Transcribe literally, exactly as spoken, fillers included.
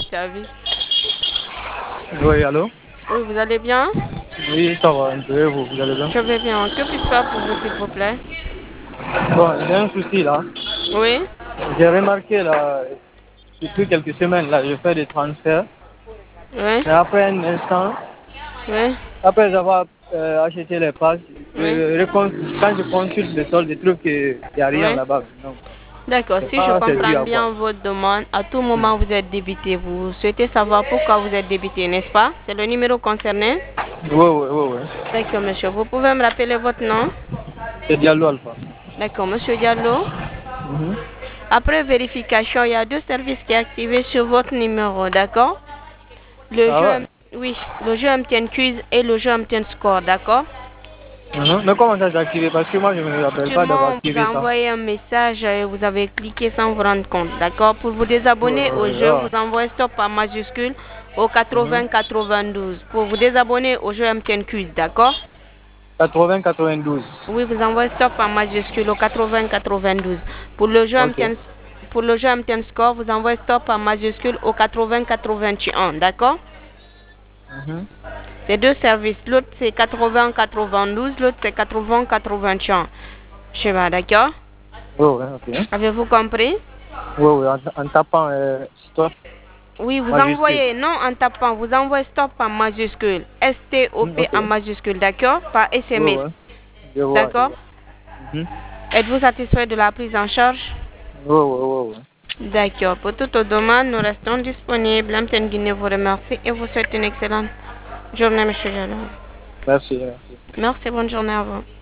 service. Oui, allô? Oui, vous allez bien? Oui, ça va un peu, vous, vous allez bien? Je vais bien. Que puis-je faire pour vous, s'il vous plaît? Bon, j'ai un souci là. Oui? J'ai remarqué là, depuis quelques semaines là, je fais des transferts. Oui? Mais après un instant, Oui? après avoir euh, acheté les passes, Oui? je, recon- quand je consulte le solde, je trouve qu'il n'y a rien Oui? là-bas. Donc, D'accord. je sais Si je pas c'est dû comprends à quoi. bien votre demande, à tout moment vous êtes débité. Vous souhaitez savoir pourquoi vous êtes débité, n'est-ce pas? C'est le numéro concerné? Oui, oui, oui, oui. D'accord, monsieur. Vous pouvez me rappeler votre nom? C'est Diallo Alpha. D'accord, monsieur Diallo. Mhm. Après vérification, il y a deux services qui sont activés sur votre numéro, d'accord? Le Ah jeu, ouais? M- oui, le jeu M T N Quiz et le jeu M T N Score, d'accord? Mhm. Mais comment ça s'est activé? Parce que moi, je ne me rappelle pas d'avoir Sûrement, on vous activé a ça. envoyé un message et vous avez cliqué sans vous rendre compte, d'accord? Pour vous Oui, désabonner oui, au oui. jeu, Ah. vous envoyez stop en majuscule au Mhm. quatre-vingts quatre-vingt-douze. Pour vous désabonner au jeu M T N Quiz, d'accord? quatre-vingts quatre-vingt-douze. Oui, vous envoyez stop en majuscule au quatre-vingts quatre-vingt-douze. Pour le jeu Ok. M T N, pour le jeu M T N Score, vous envoyez stop en majuscule au quatre-vingts quatre-vingt-un, d'accord? Mhm. C'est deux services. L'autre c'est quatre-vingts quatre-vingt-douze, l'autre c'est quatre-vingts quatre-vingt-un. Je sais pas, d'accord? Oui, oui, ok. Avez-vous compris? Oui, oui, en, en tapant euh, stop Oui, vous majuscule. envoyez, non en tapant, vous envoyez stop en majuscule, Hmm, S T O P ok. en majuscule, d'accord? Par Oui, oui. S M S, Je vois, je d'accord? vois. Mhm. Êtes-vous satisfait de la prise en charge? Oui, oui, oui, oui. D'accord. Pour toute demande, nous restons disponibles. Amten Guinée vous remercie et vous souhaite une excellente journée, monsieur Jalal. Merci, merci. Merci, bonne journée à vous.